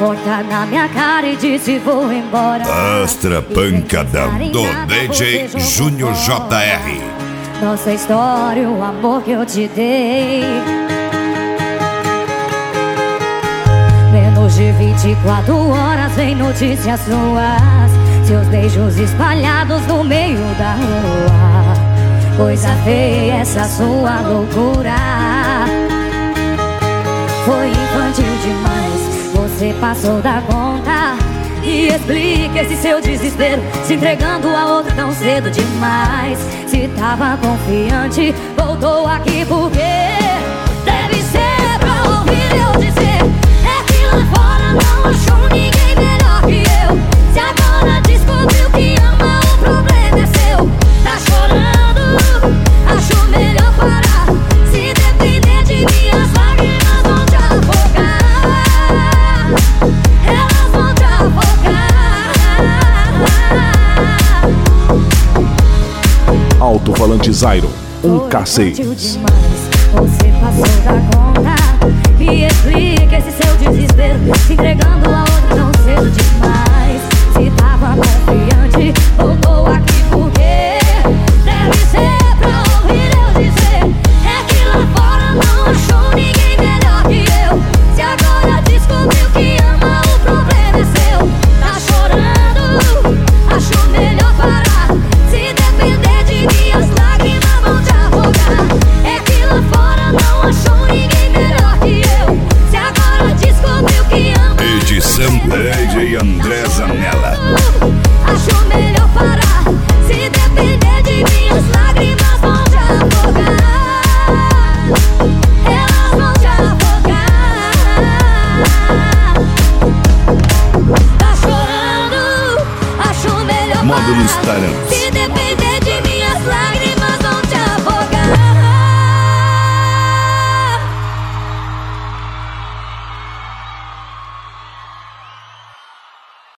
porta na minha cara e disse vou embora. Astra Pancadão do DJ Júnior JR. Nossa história, o amor que eu te dei. Menos de 24 horas vem notícias suas, seus beijos espalhados no meio da rua. Coisa feia essa sua loucura. Foi infantil demais, você passou da conta. E explica esse seu desespero, se entregando a outro tão cedo demais. Se tava confiante, voltou aqui porque deve ser pra ouvir eu dizer. É que lá fora não achou ninguém melhor que eu. Se agora descobriu que ama, o problema é seu. Tá chorando, acho melhor parar. Se depender de mim, as lágrimas vão te afogar. Elas vão te afogar. Alto-falante Zyron 1K6. Você passou da conta. Me explica esse seu desespero, se entregando a outro tão cedo demais. Se tava confiante, voltou aqui porque deve ser pra ouvir eu dizer. É que lá fora não achou ninguém melhor que eu. Se agora descobriu que ama, o problema é seu. Tá chorando, acho melhor parar. Se depender de mim, as lágrimas vão te afogar. É que lá fora não achou ninguém melhor que eu. Se agora descobriu que ama, Edição DJ André Zanella. acho melhor parar. Se depender de mim, as lágrimas vão te afogar. Elas vão te afogar. Tá chorando, acho melhor Modo no parar. Instagram.